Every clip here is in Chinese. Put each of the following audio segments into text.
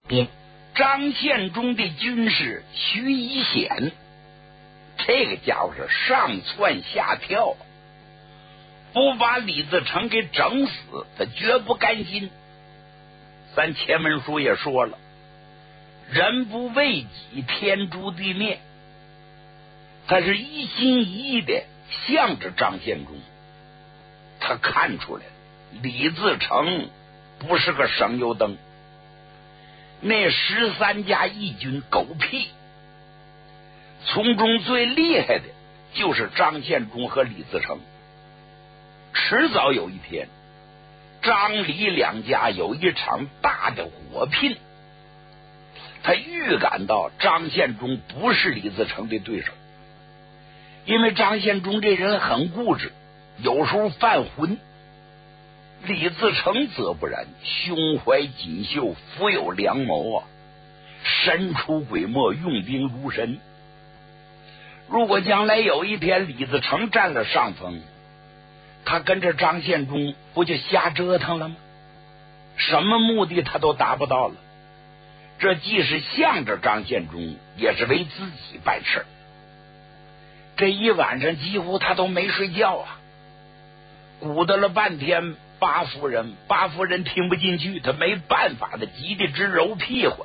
边，张献忠的军师徐一显，这个家伙是上蹿下跳，不把李自成给整死，他绝不甘心。咱前文书也说了，人不为己，天诛地灭。他是一心一意的向着张献忠，他看出来李自成不是个省油灯，那13家义军狗屁，从中最厉害的就是张献忠和李自成。迟早有一天，张李两家有一场大的火拼，他预感到张献忠不是李自成的对手，因为张献忠这人很固执，有时候犯浑。李自成则不然，胸怀锦绣，富有良谋啊，神出鬼没，用兵如神。如果将来有一天李自成占了上风，他跟着张献忠不就瞎折腾了吗？什么目的他都达不到了。这既是向着张献忠，也是为自己办事。这一晚上几乎他都没睡觉啊，鼓捣了半天。八夫人听不进去，他没办法的，急得直揉屁股。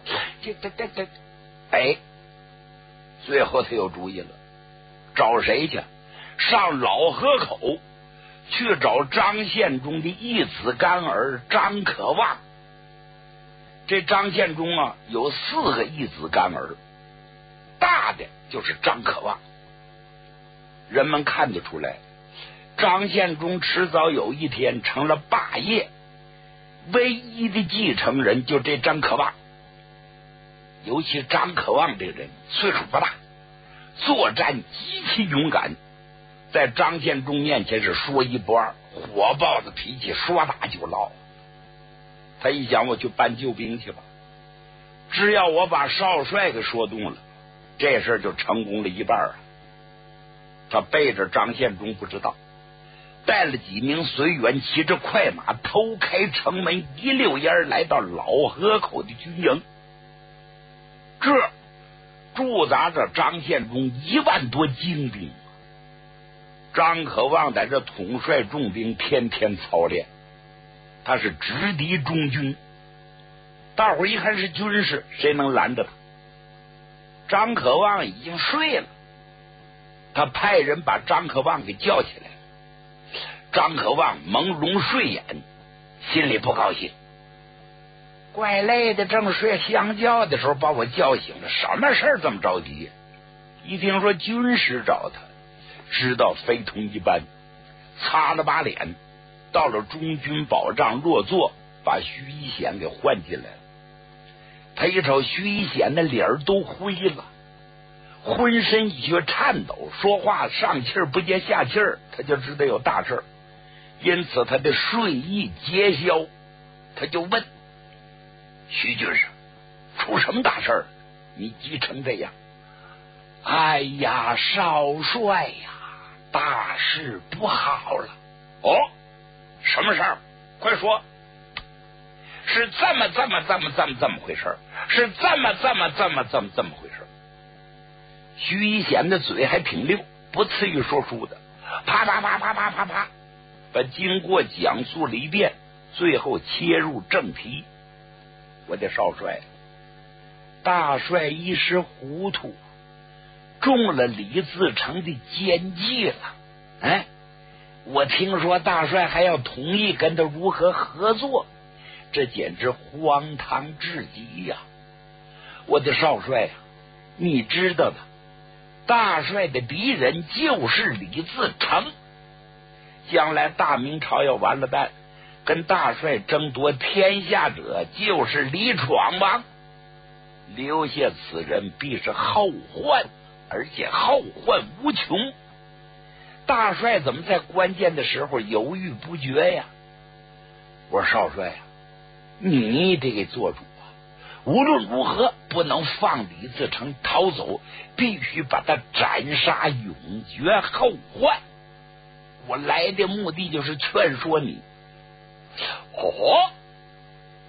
最后他有主意了，找谁去？上老河口去找张献忠的义子干儿张可望。这张献忠啊，有4个义子干儿，大的就是张可望。人们看得出来，张献忠迟早有一天成了霸业，唯一的继承人就这张可望。尤其张可望这个人岁数不大，作战极其勇敢，在张献忠面前是说一不二，火爆的脾气说打就捞。他一想，我去搬救兵去吧，只要我把少帅给说动了，这事就成功了一半啊。他背着张献忠不知道，带了几名随员，骑着快马偷开城门，一溜烟来到老河口的军营。这驻扎着张献忠1万多精兵，张可望在这统帅重兵，天天操练，他是直敌中军。大伙一看是军士，谁能拦着他？张可望已经睡了，他派人把张可望给叫起来。张可望朦胧睡眼，心里不高兴，怪累的，正睡香觉的时候把我叫醒了，什么事这么着急？一听说军师找他，知道非同一般，擦了把脸，到了中军保障落座，把徐一显给唤进来了。他一瞅徐一显的脸都灰了，浑身一觉颤抖，说话上气儿不接下气儿，他就知道有大事儿，因此他的睡意皆消。他就问徐军师，出什么大事儿？你急成这样？哎呀，少帅呀，大事不好了。哦，什么事儿？快说。是这么回事，是这么回事。徐一显的嘴还挺溜，不次于说书的，啪啪啪啪啪啪啪，把经过讲述了一遍，最后切入正题。我的少帅，大帅一时糊涂，中了李自成的奸计了。哎，我听说大帅还要同意跟他如何合作，这简直荒唐至极呀！我的少帅呀，你知道的，大帅的敌人就是李自成，将来大明朝要完了蛋，跟大帅争夺天下者就是李闯王，留下此人必是后患，而且后患无穷。大帅怎么在关键的时候犹豫不决呀？我说少帅呀，你得做主啊！无论如何不能放李自成逃走，必须把他斩杀，永绝后患。我来的目的就是劝说你。哦，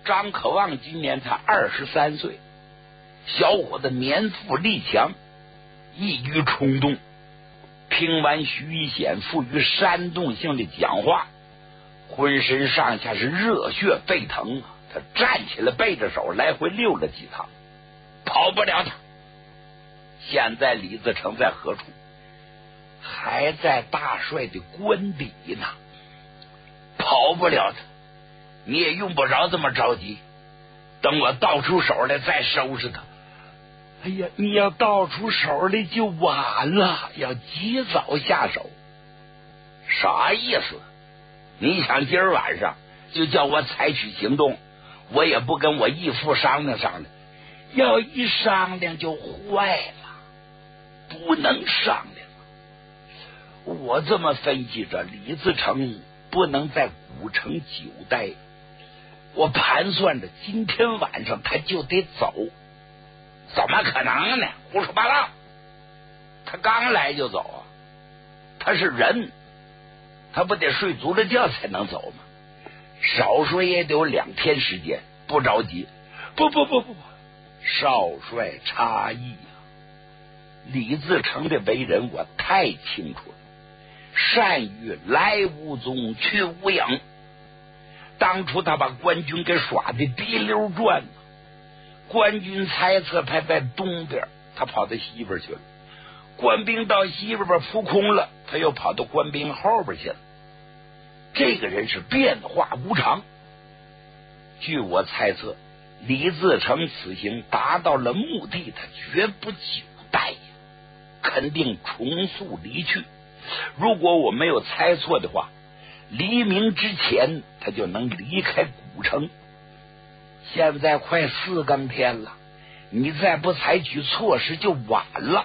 张可望今年才23岁，小伙子年富力强，一语冲动。听完徐一显富于煽动性的讲话，浑身上下是热血沸腾，他站起来背着手来回溜了几趟，跑不了他。现在李自成在何处？还在大帅的官邸呢，跑不了他。你也用不着这么着急，等我倒出手来再收拾他。哎呀，你要倒出手来就晚了，要及早下手。啥意思？你想今儿晚上就叫我采取行动，我也不跟我义父商量商量，要一商量就坏了，不能商量。我这么分析着，李自成不能在古城久待，我盘算着今天晚上他就得走。怎么可能呢？胡说八道！他刚来就走啊？他是人，他不得睡足了觉才能走吗？少说也得有2天时间，不着急。不，少帅差异啊！李自成的为人我太清楚了，善于来无踪去无影。当初他把官军给耍的滴溜转，官军猜测他在东边，他跑到西边去了。官兵到西边扑空了，他又跑到官兵后边去了。这个人是变化无常。据我猜测，李自成此行达到了目的，他绝不久待，肯定重速离去。如果我没有猜错的话，黎明之前他就能离开古城。现在快4更天了，你再不采取措施就晚了。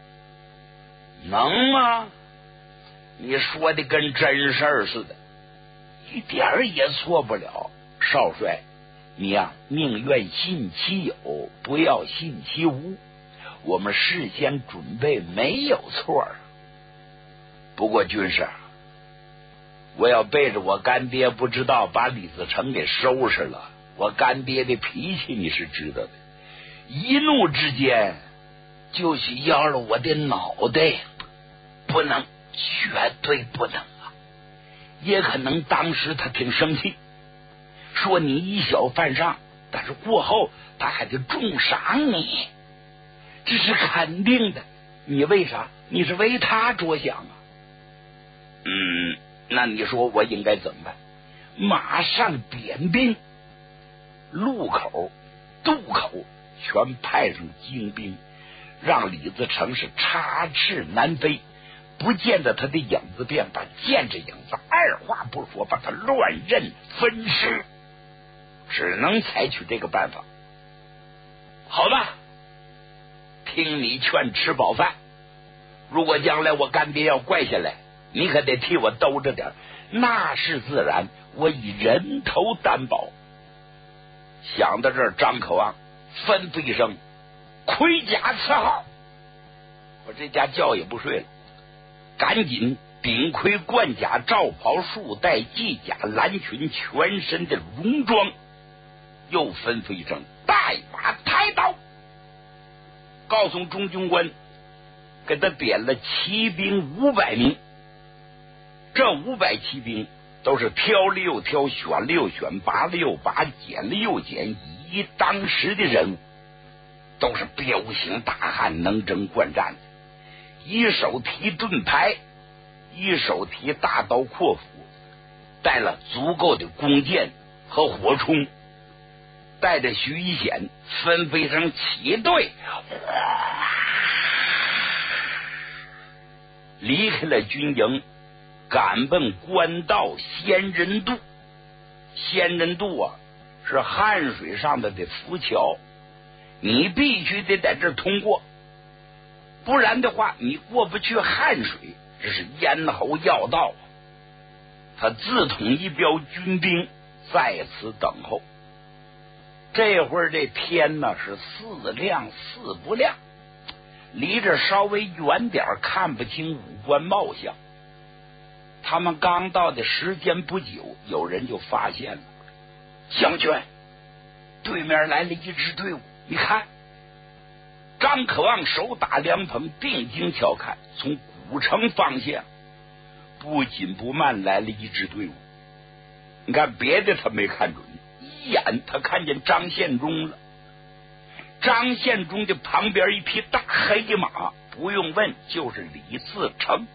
能吗？你说的跟真事儿似的，一点儿也错不了。少帅，你呀，宁愿信其有，不要信其无。我们事先准备没有错。不过军师，我要背着我干爹不知道把李自成给收拾了。我干爹的脾气你是知道的，一怒之间就许要了我的脑袋，不能，绝对不能啊！也可能当时他挺生气，说你以小犯上，但是过后他还得重赏你，这是肯定的。你为啥？你是为他着想啊？那你说我应该怎么办？马上点兵，路口、渡口全派上精兵，让李自成是插翅难飞，不见得他的影子便把见着影子二话不说把他乱刃分尸，只能采取这个办法。好吧，听你劝，吃饱饭。如果将来我干爹要怪下来，你可得替我兜着点，那是自然，我以人头担保。想到这儿，张可望吩咐一声，盔甲伺候。我这家觉也不睡了，赶紧顶盔贯甲罩袍束带系甲蓝裙全身的戎装，又吩咐一声，带马抬刀。告诉中军官，给他点了骑兵500名。这500骑兵都是挑了又挑，选了又选，拔了又拔，捡了又捡，以一当十的人物，都是彪形大汉，能征惯战的。一手提盾牌，一手提大刀阔斧，带了足够的弓箭和火铳，带着徐一显吩咐一声起队，离开了军营，赶奔官道仙人渡。仙人渡啊，是汉水上的浮桥，你必须得在这儿通过，不然的话你过不去汉水，这是咽喉要道。他自统一标军兵在此等候。这会儿这天呢是似亮似不亮，离着稍微远点看不清五官貌相。他们刚到的时间不久，有人就发现了，将军， 对面来了一支队伍，你看，张可望手打凉棚，定睛瞧看，从古城方向不紧不慢来了一支队伍。你看别的他没看准，一眼他看见张献忠了。张献忠的旁边一匹大黑马，不用问就是李自成。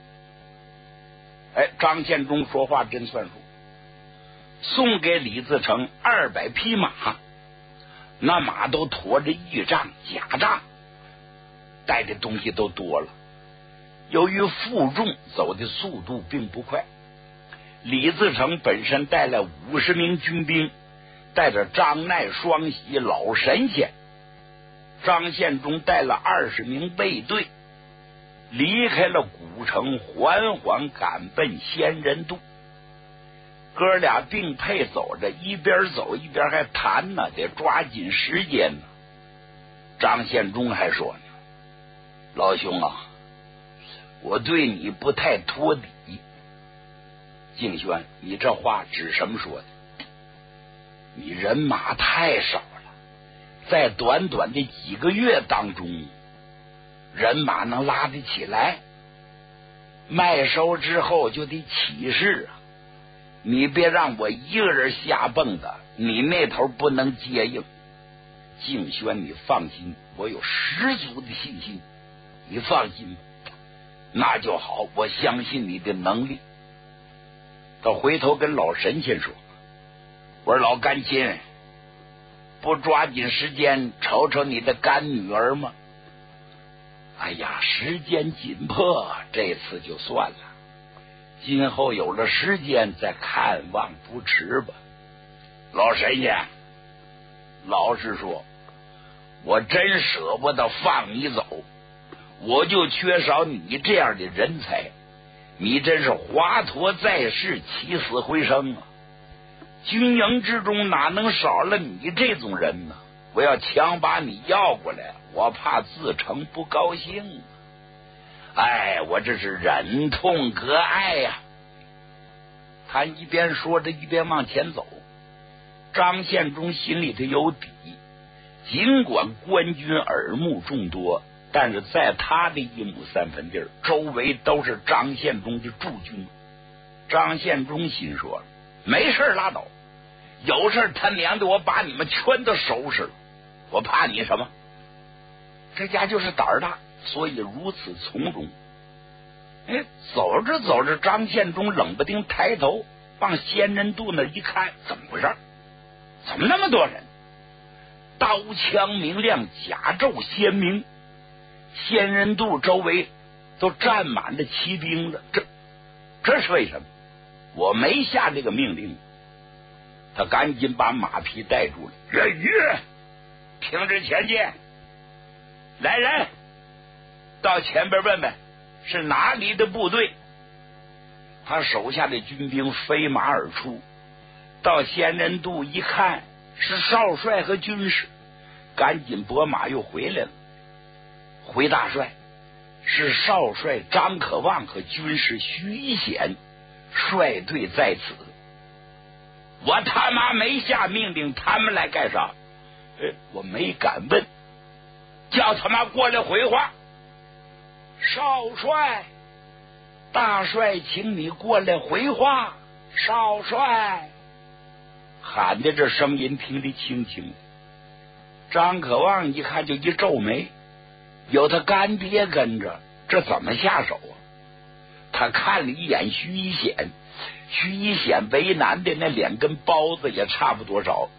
张献忠说话真算数，送给李自成200匹马，那马都驮着驿仗甲仗，带的东西都多了。由于负重，走的速度并不快。李自成本身带了50名军兵，带着张鼐、双喜、老神仙。张献忠带了20名卫队，离开了古城，缓缓赶奔仙人渡。哥俩并配走着，一边走一边还谈呢，得抓紧时间呢。张献忠还说呢：“老兄啊，我对你不太托底。”敬轩，你这话指什么说的？你人马太少了，在短短的几个月当中，人马能拉得起来？麦收之后就得起事啊！你别让我一个人瞎蹦跶，你那头不能接应。敬轩，你放心，我有十足的信心。你放心吧，那就好，我相信你的能力。他回头跟老神仙说：“我说老干亲，不抓紧时间瞅瞅你的干女儿吗？”哎呀，时间紧迫，这次就算了，今后有了时间再看望不迟吧。老神仙，老实说，我真舍不得放你走，我就缺少你这样的人才。你真是华佗在世，起死回生啊！军营之中哪能少了你这种人呢？我要强把你要过来，我怕自成不高兴。我这是忍痛割爱呀！他一边说着，一边往前走。张献忠心里头有底，尽管官军耳目众多，但是在他的1亩3分地，周围都是张献忠的驻军。张献忠心说：“没事拉倒，有事他娘的我把你们全都收拾了，我怕你什么？”这家就是胆儿大，所以如此从容。走着走着，张献忠冷不丁抬头往仙人渡那一看，怎么回事？怎么那么多人？刀枪明亮，甲胄鲜明。仙人渡周围都站满了骑兵了，这是为什么？我没下这个命令。他赶紧把马匹带住了。人鱼，听着前进！来人，到前边问问是哪里的部队。他手下的军兵飞马而出，到仙人渡一看是少帅和军士，赶紧拨马又回来了。回大帅，是少帅张可望和军士徐一显率队在此。我他妈没下命令，他们来干啥？我没敢问，叫他妈过来回话。少帅，大帅请你过来回话。少帅喊的这声音听得清清的。张可望一看就一皱眉，有他干爹跟着，这怎么下手啊？他看了一眼徐一显，徐一显为难的那脸跟包子也差不多少。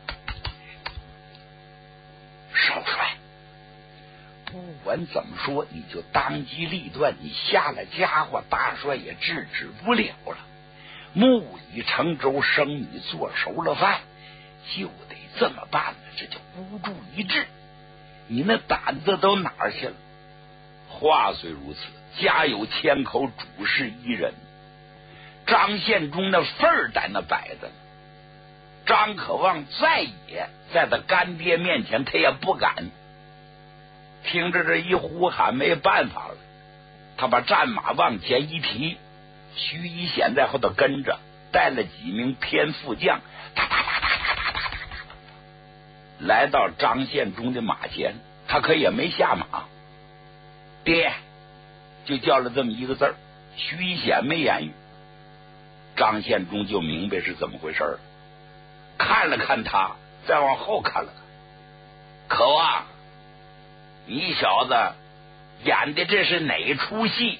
少帅，不管怎么说，你就当机立断，你下了家伙，大帅也制止不了了。木已成舟，生米做熟了饭，就得这么办了，这叫孤注一掷。你那胆子都哪儿去了？话虽如此，家有千口，主事一人。张献忠那份儿在那摆着呢。张可望再也在他干爹面前，他也不敢。听着这一呼喊，没办法了，他把战马往前一提，徐一显在后头跟着，带了几名偏副将， 来到张献忠的马前，他可也没下马，爹就叫了这么一个字儿。徐一显没言语，张献忠就明白是怎么回事了，看了看他，再往后看了看，渴望，你小子演的这是哪出戏？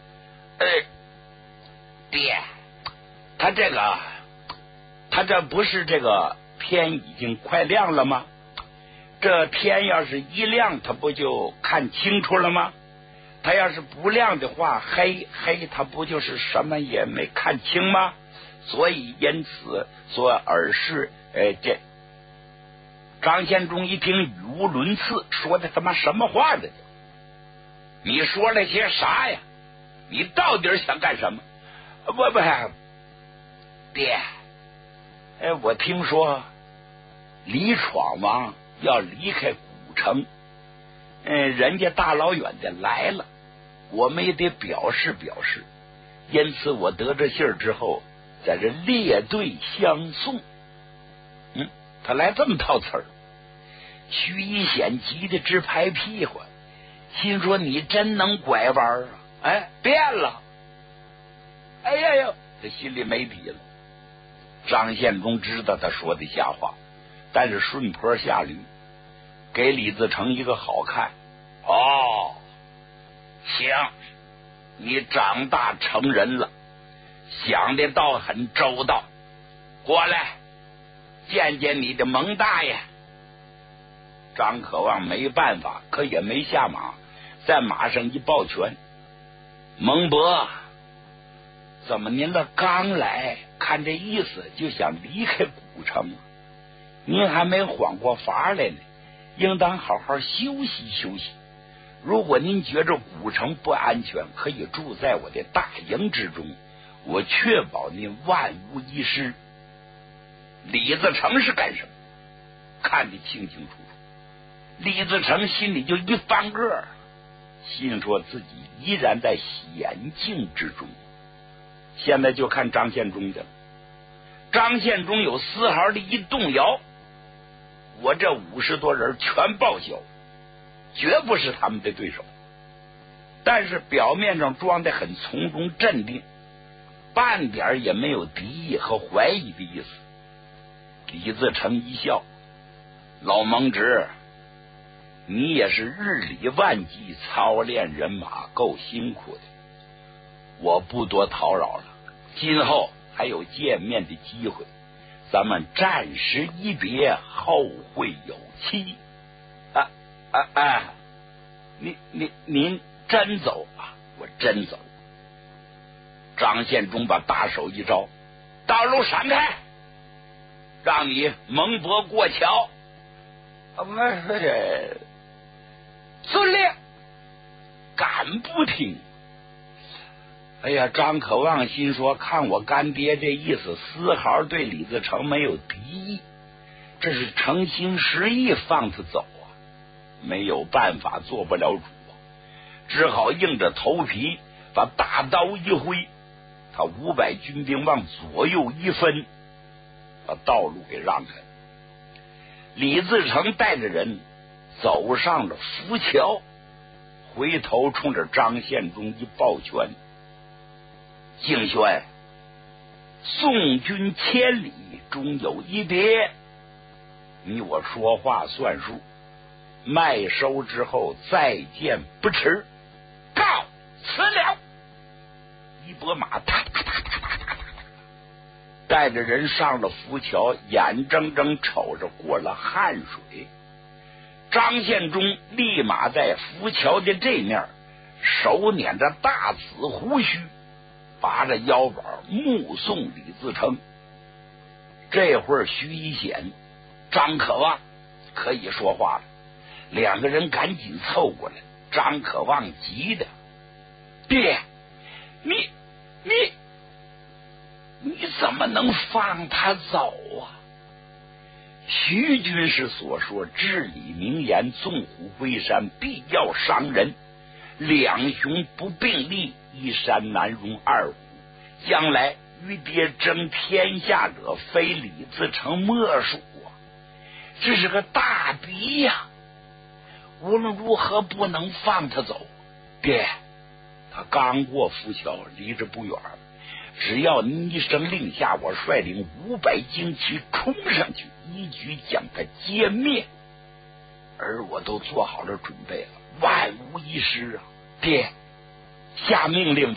爹，他这不是这个天已经快亮了吗？这天要是一亮，他不就看清楚了吗？他要是不亮的话，黑，他不就是什么也没看清吗？所以因此说尔是这张献忠一听语无伦次，说的他妈什么话呢？你说了些啥呀？你到底想干什么？不，爹，我听说李闯王要离开古城，人家大老远的来了，我们也得表示表示。因此我得这信儿之后，在这列队相送。他来这么套词儿。徐一显急得直拍屁股，心说你真能拐弯啊！变了！哎呀呀，他心里没底了。张献忠知道他说的瞎话，但是顺坡下驴，给李自成一个好看。行，你长大成人了，想的倒很周到。过来见见你的蒙大爷。张可望没办法，可也没下马，在马上一抱拳：蒙伯，怎么您的刚来，看这意思就想离开古城，您还没缓过法来呢，应当好好休息休息。如果您觉着古城不安全，可以住在我的大营之中，我确保您万无一失。李自成是干什么？看得清清楚楚。李自成心里就一翻个，心说自己依然在险境之中。现在就看张献忠的了。张献忠有丝毫的一动摇，我这50多人全报销，绝不是他们的对手。但是表面上装得很从容镇定，半点也没有敌意和怀疑的意思。李自成一笑：老蒙直，你也是日理万机，操练人马，够辛苦的，我不多叨扰了，今后还有见面的机会，咱们暂时一别，后会有期。您真走啊？我真走。张献忠把大手一招：道路闪开，让你蒙伯过桥。遵令。敢不听？哎呀，张可望心说，看我干爹这意思，丝毫对李自成没有敌意，这是诚心实意放他走啊，没有办法，做不了主啊，只好硬着头皮把大刀一挥，他500军兵往左右一分，把道路给让开。李自成带着人走上了浮桥，回头冲着张献忠一抱拳：敬宣，送君千里，终有一别，你我说话算数，麦收之后再见不迟，告辞了。一拨马带着人上了浮桥，眼睁睁瞅着过了汉水。张献忠立马在浮桥的这面，手捻着大紫胡须，拔着腰板目送李自成。这会儿徐一显、张可望可以说话了，两个人赶紧凑过来。张可望急的：爹，你怎么能放他走啊？徐军师所说至理名言，纵虎归山，必要伤人。两雄不并立，一山难容二虎。将来与爹争天下者，非李自成莫属啊！ 这是个大笔呀，无论如何不能放他走。爹，他刚过浮桥，离这不远，只要你一声令下，我率领500精骑冲上去，一举将他歼灭。而我都做好了准备了，万无一失啊！爹，下命令吧。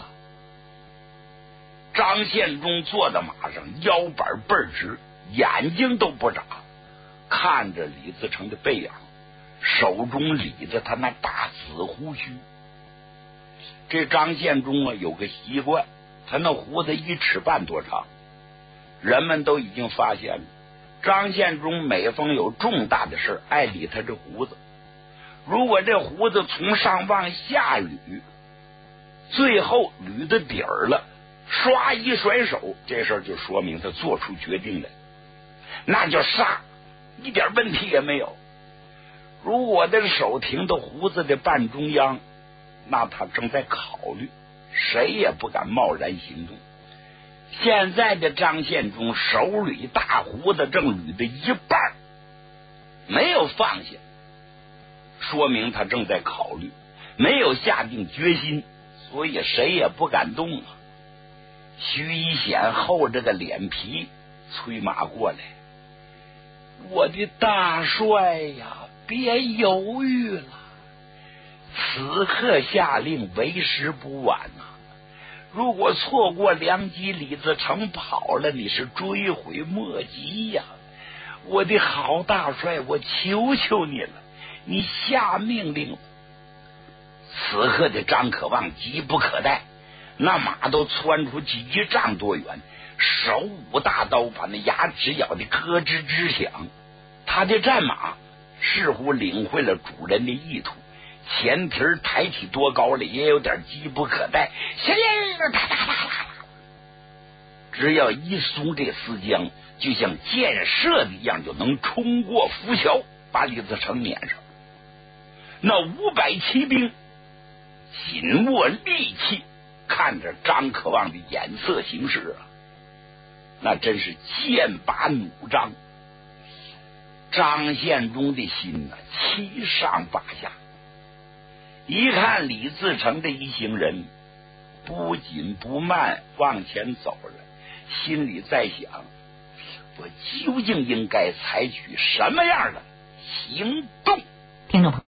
张献忠坐在马上，腰板倍儿直，眼睛都不眨，看着李自成的背影，手中理着他那大紫胡须。这张献忠啊，有个习惯，他那胡子1尺半多长，人们都已经发现了。张献忠每逢有重大的事，爱理他这胡子。如果这胡子从上往下捋，最后捋到底儿了，唰一甩手，这事儿就说明他做出决定来，那叫杀，一点问题也没有。如果这手停到胡子的半中央，那他正在考虑，谁也不敢贸然行动。现在的张献忠手捋大胡子正捋的一半，没有放下，说明他正在考虑，没有下定决心，所以谁也不敢动啊。徐一显厚着个脸皮催马过来：我的大帅呀，别犹豫了，此刻下令为时不晚啊！如果错过良机，李自成跑了，你是追悔莫及呀！我的好大帅，我求求你了，你下命令了。此刻的张可望急不可待，那马都窜出去1丈多远，手舞大刀，把那牙齿咬得咯吱吱响。他的战马似乎领会了主人的意图，前蹄抬起多高了，也有点急不可待，只要一松这丝缰，就像箭射的一样，就能冲过浮桥，把李自成撵上。那500骑兵紧握利器，看着张可望的眼色行事啊，那真是剑拔弩张。张献忠的心呢，七上八下。一看李自成这一行人不紧不慢往前走了，心里在想，我究竟应该采取什么样的行动？ 听众朋友。